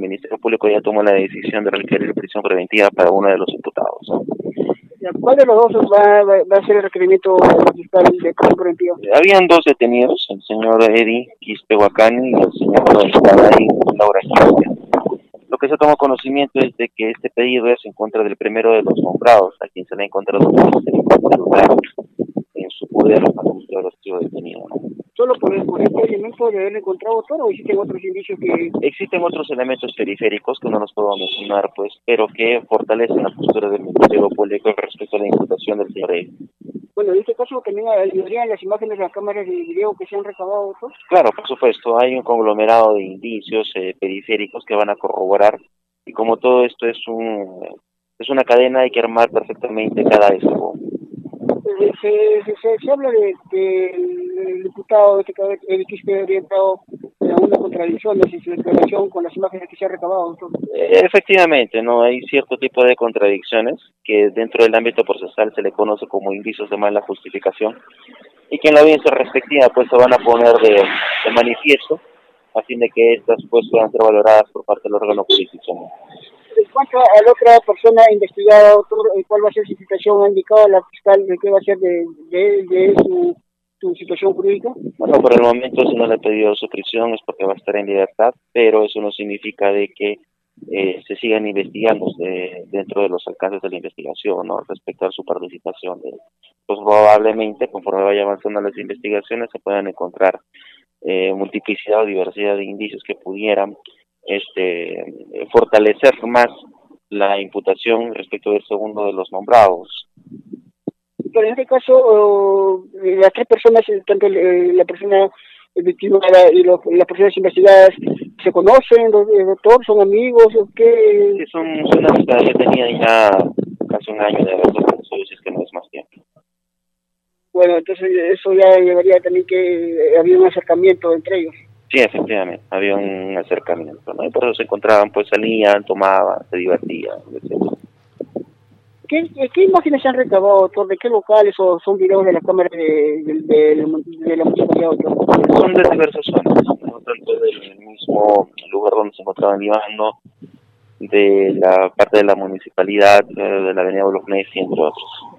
Ministerio Público ya tomó la decisión de requerir prisión preventiva para uno de los imputados. ¿Cuál de los dos va a ser el requerimiento fiscal de prisión preventiva? Habían dos detenidos, el señor Eddie Quispehuacani y el señor Laura Quispe. Lo que se toma conocimiento es de que este pedido es en contra del primero de los nombrados, a quien se le ha encontrado en su poder para mostrar los sido detenido, ¿no? ¿Solo por este elemento de haber encontrado todo o existen otros indicios que...? Existen otros elementos periféricos que no los puedo mencionar, pues, pero que fortalecen la postura del Ministerio Público respecto a la imputación del señor Eddie. Bueno, en este caso también ayudarían las imágenes de las cámaras de video que se han recabado, ¿no? Claro, por supuesto, hay un conglomerado de indicios periféricos que van a corroborar, y como todo esto es una cadena, hay que armar perfectamente cada eslabón. Se habla de que el diputado el Quispe habría entrado en una contradicción en su declaración con las imágenes que se han recabado. Efectivamente, no hay cierto tipo de contradicciones que dentro del ámbito procesal se le conoce como indicios de mala justificación y que en la audiencia respectiva pues se van a poner de manifiesto a fin de que estas pues puedan ser valoradas por parte del órgano jurisdiccional. En cuanto a la otra persona investigada, doctor, ¿cuál va a ser su situación? ¿Ha indicado la fiscal de qué va a ser de su situación jurídica? Bueno, por el momento si no le ha pedido su prisión es porque va a estar en libertad, pero eso no significa de que se sigan investigando dentro de los alcances de la investigación, ¿no? Respecto a su participación. Pues probablemente, conforme vaya avanzando las investigaciones, se puedan encontrar multiplicidad o diversidad de indicios que pudieran fortalecer más la imputación respecto del segundo de los nombrados. Pero en este caso, las tres personas, tanto la persona victimada y las personas investigadas, ¿se conocen, doctor? ¿Son amigos? ¿Qué? Sí, son amistades que tenían ya casi un año de haberse conocido, si es que no es más tiempo. Bueno, entonces eso ya llevaría también que había un acercamiento entre ellos. Sí, efectivamente, había un acercamiento, ¿no? Y por eso se encontraban, pues salían, tomaban, se divertían, etc. ¿Qué imágenes se han recabado, doctor? ¿De qué locales o son videos de la cámara de la municipalidad, doctor? Son de diversas zonas, no tanto del mismo lugar donde se encontraban llevando, de la parte de la municipalidad, de la avenida Bolognes y entre otros.